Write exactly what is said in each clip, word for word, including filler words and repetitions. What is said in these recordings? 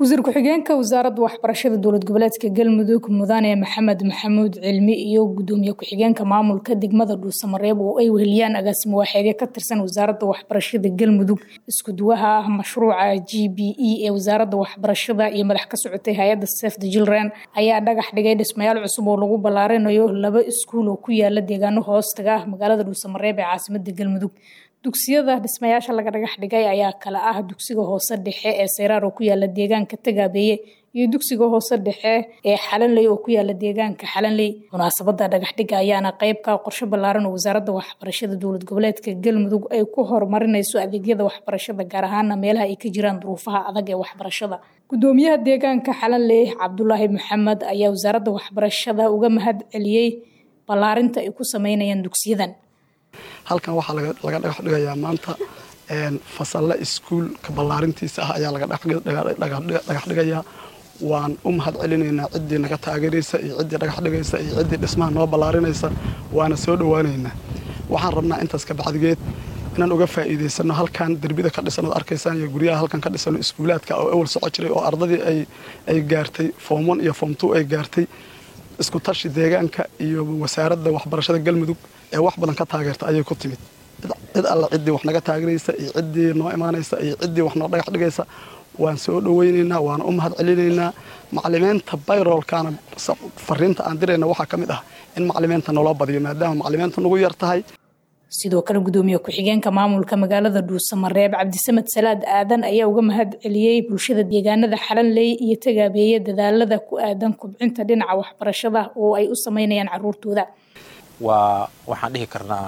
wasiir ku-xigeenka wasaaradda waxbarashada dowlad goboleedka Galmudug Mudane Maxamed Maxamuud Cilmi iyo gudoomiye ku-xigeenka maamulka degmada Dhuusamareeb oo ay weheliyaan agaasimo waaxeed ka tirsan wasaaradda waxbarashada Galmudug isku duwaha mashruuca G B E ee wasaaradda waxbarashada iyo madax ka socotay hay'adda Save the Children ayaa dhagax dhigay dhismayaal cusub oo lagu ballaarinayo laba iskuul oo ku yaala deegaano hoostaga magaalada Dhuusamareeb ee caasimadda Galmudug. dugsiyada dhismayaasha laga dhagax dhigay ayaa kala ah dugsiga hoose dhexe ee Seyraar oo ku yaala deegaanka Tagaabeeye iyo dugsiga hoose dhexe ee Xalanley oo ku yaala deegaanka Xalanley. Munaasabadda dhagax dhiga ayaana qayb ka qorshe ballaaran oo wasaaradda waxbarashada dowlad goboleedka Galmudug ay ku horumarinayso adeegyada waxbarashada gaar ahaan meelaha ay ka jiraan duruufaha adag ee waxbarashada. Gudoomiyaha deegaanka Xalanley Cabdullaahi Maxamed ayaa wasaaradda waxbarashada uga mahad celiyay ballaarinta ay ku sameynayaan dugsiyadan. halkan waxa laga laga dhagax dhigayaa maanta een fasalla iskuul ka ballaarintiisa ah ayaa laga dhagax dhigayaa waan u mahad celinaynaa cidii naga taageeraysa iyo cidii dhagax dhigaysa iyo cidii dhismaha noo ballaarinaysa waana soo dhawaaneynaa waxaan rabnaa intaas ka bacdigeed inaan uga faa'iideysano halkan darbida ka dhisan oo arkaysaan iyo guriyaha halkan ka dhisan iskuulaadka oo awal soo jiray oo ardadii ay ay gaartay form one iyo form two ay gaartay isku tashi deegaanka iyo wasaaradda waxbarashada Galmudug ee wax badan ka taageerta ayay ku timid cid alla cidii wax naga taageeraysa iyo cidii noo imaanaysa iyo cidii wax noo dhagax dhigaysa waan soo dhaweynaynaa waan u mahad celinaynaa macallimiinta bayrolkana fariinta aan dirayna waxa kamid ah in macallimiinta noo badiyo maadaama macallimiintu nagu yar tahay. sidoo kale gudoomiye ku-xigeenka maamulka magaalada Dhuusamareeb Cabdisamed Salaad Aadan ayaa uga mahad celiyay bulshada deegaanada Xalanley iyo Tagaabeeye dadaalada ku aadan kubcinta dhinaca waxbarashada oo ay u sameynayaan caruurtooda. waa waxaan dhihi karnaa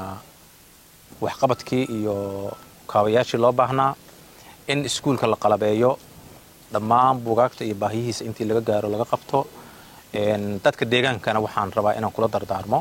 wax qabadkii iyo kaabayaashii loo baahnaa in iskuulka la qalabeeyo dhammaan buugaagta iyo baahiyihiisa intii laga gaaro laga qabto een dadka deegaankana waxaan rabaa inaan kula dardaarmo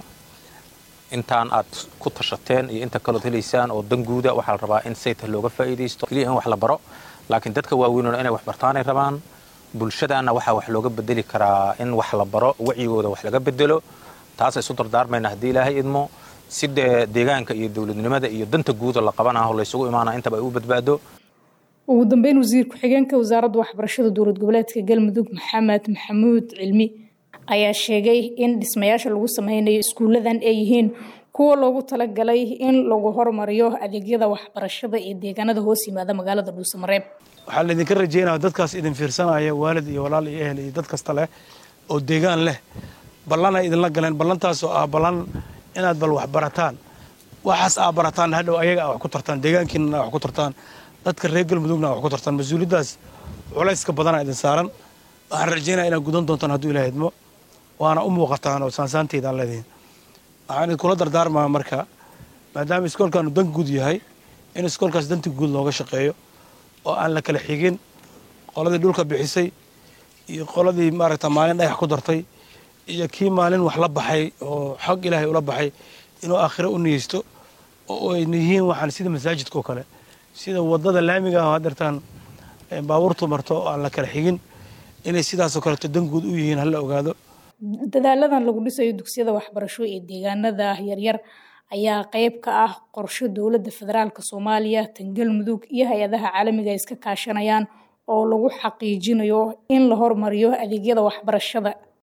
intaan aad ku tashateen iyo inta kale helaysaan oo danguuda waxaa la rabaa in sayta looga faa'iideysto kaliya in wax la baro laakiin dadka waaweyn inay wax bartaan ay rabaan bulshadana waxa wax looga bedeli karaa in wax la baro wacigooda wax laga bedelo taas ay soo dardaarmayna hadii Ilaahay idmo si deegaanka iyo dawladnimada iyo danta guud la qabanayo la isugu imaanaa inta ay u badbaado. ugu dambeyn wasiir ku-xigeenka wasaaradda waxbarashada dowlad goboleedka Galmudug Maxamed Maxamuud Cilmi ayaa sheegay in dhismayaasha lagu sameynayo iskuuladan ay yihiin kuwa loogu talagalay in lagu horumariyo adeegyada waxbarashada ee deegaanada hoos yimaada magaalada Dhuusamareeb. waxaa la idinka rajeynayaa dadkaas idin fiirsanaya waalid iyo walaal iyo ehel iyo dad kasta leh oo deegaan leh ballan ay idinla galeen ballantaas oo ah ballan inaad bal wax barataan waxaas aad barataan hadhow ayaga wax ku tartaan deegaankiina wax ku tartaan dadka reer Galmudugna wax ku tartaan mas'uuliyadaas culayska badan idin saaran waxaan rajeynayaa inaad gudan doontaan hadduu Ilaahay idmo waana u muuqataan oo saansaanteeda leedahay waxaan kula dardaarmaa marka maadaama iskoolkaanu dan guud yahay in iskoolkaas danti guud looga shaqeeyo oo aan la kala xigin qoladii dhulka bixisay iyo qoladii maaragta maalin dhagax ku dartay iyo kii maalin wax la baxay oo xaq Ilaahay ula baxay inuu aakhiro u niyeysto oo ay yihiin waxaan sida masaajidka oo kale sida wadada laamiga ah hadartaan baabuurtu marto aan la kala xigin inay sidaas oo kale dan guud u yihiin hal la ogaado. dadaaladan lagu dhisayo dugsiyada waxbarasho ee deegaanada yaryar ayaa qayb ka ah qorshe dowladda federaalka Soomaaliya tan Galmudug iyo hay'adaha caalamiga iska kaashanayaan oo lagu xaqiijinayo in la horumariyo adeegyada waxbarashada.